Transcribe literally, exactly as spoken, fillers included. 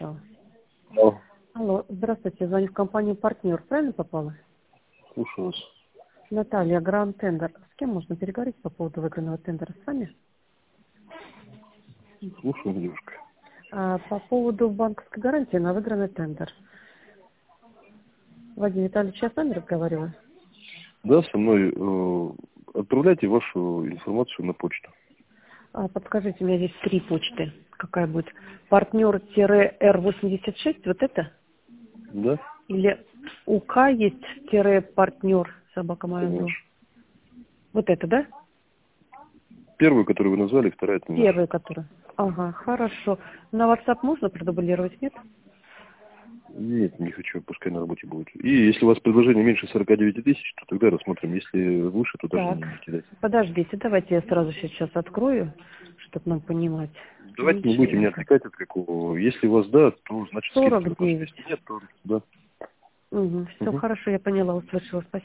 сначала. Алло, Алло, здравствуйте, звоню в компанию «Партнер». Правильно попала? слушаю вас. Наталья, Гранд Тендер. С кем можно переговорить по поводу выигранного тендера? С вами? Слушаю, девушка. А, по поводу банковской гарантии на выигранный тендер. Вадим Витальевич, я с вами разговариваю? Да, со мной э, отправляйте вашу информацию на почту. А, подскажите, у меня здесь три почты. Какая будет? Партнер-эр восемьдесят шесть, вот это? Да? Или УК есть тире партнер, собака Это моя. ваш. Вот это, да? Первую, которую вы назвали, вторая это не наша. Первая, которая. Ага, хорошо. На WhatsApp можно продублировать, нет? Нет, не хочу, пускай на работе будет. И если у вас предложение меньше сорока девяти тысяч, то тогда рассмотрим. Если выше, то даже Так, не кидайте. подождите, давайте я сразу сейчас открою, чтобы нам понимать. Давайте не Меньше будете меня это. отвлекать от какого. Если у вас да, то значит скидки сорок закончились. девять. Если нет, то да. Угу, все Угу. хорошо, я поняла, услышала. Спасибо.